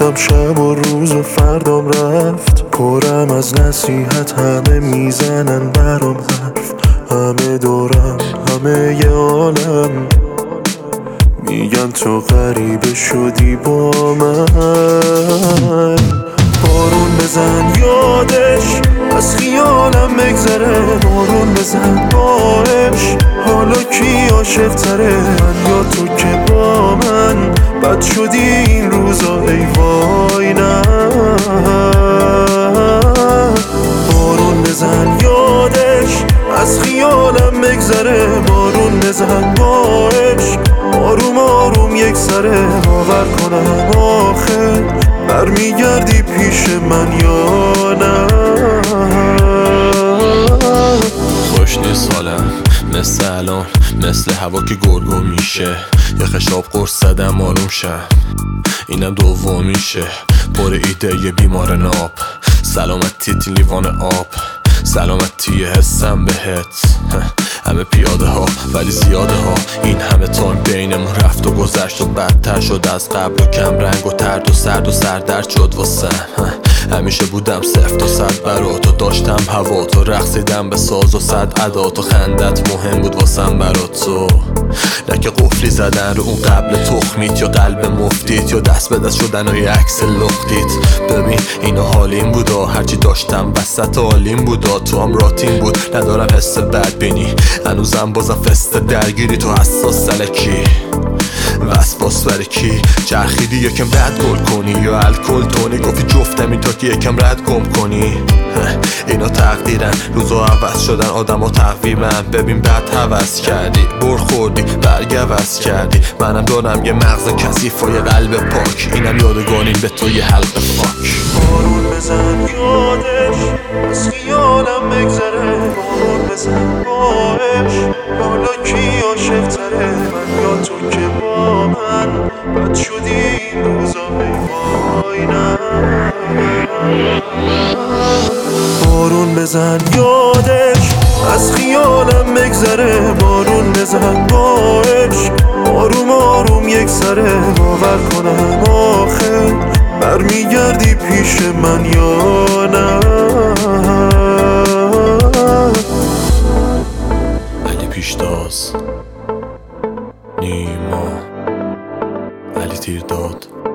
رفتم شب و روز و فردام رفت، پرم از نصیحت، همه میزنن برام حرف، همه دورم، همه ی عالم میگن تو غریبه شدی با من. بارون بزن یادش از خیالم بگذره، بارون بزن باش حالا کی عاشق تره، من یا تو که با من بد شدی این روزا ای وای نه. بارون بزن یادش از خیالم بگذره، بارون بزن باش آروم آروم یک سره، باور کنم آخه برمیگردی پیش من یا نه. خوش نیست حالم مثل الان، مثل هوا که گرگو میشه، یه خشاب قرص زدم آروم شم، اینم دومیشه. پر ایده یه بیمار ناب، سلامتی لیوان آب، سلامتی حسم بهت. همه پیاده ها ولی زیاده ها، این همه تایم بینمون رفت و گذشت و بدتر شد از قبل و کم رنگ و ترد و سرد و سردرد شد واسم. همیشه بودم 0 تا 100 برات و داشتم هوا تو، رقصیدم به ساز و صد عدات و خندت مهم بود واسم برات تو. نه که قفلی زدن رو اون قبل تخمیت یا قلب مفتیت یا دست به دست شدن و یه عکس لختیت. ببین اینو حالیم بودا، هرچی داشتم وسط حالیم بودا، تو هم راتین بود ندارم حس بدبینی، هنوزم بازم فست درگیری تو حساس سلکی وسواس برای کی چرخیدی یکم رد گل کنی یا الکل تونی، گفتی جفتم این تا که یکم رد گم کنی. اینا تقدیرن روزا عوض شدن آدم ها تقویمن، ببین بد حوض کردی برخوردی برگ عوض کردی، منم دارم یه مغز کثیف و یه قلب پاک، اینم یادگانیم به تو یه حلق فاک. بارون بزن یادش از خیالم بگذره، بارون بزن باش حالا کی عاشق تره، من یا تو که با من بد شدی این روزا ای وای نه. بارون بزن یادش از خیالم بگذره، بارون بزن باش آروم آروم یک سره، باور کنم آخه برمیگردی پیش من یا نه. علی پیشتاز، نیما، علی تیرداد.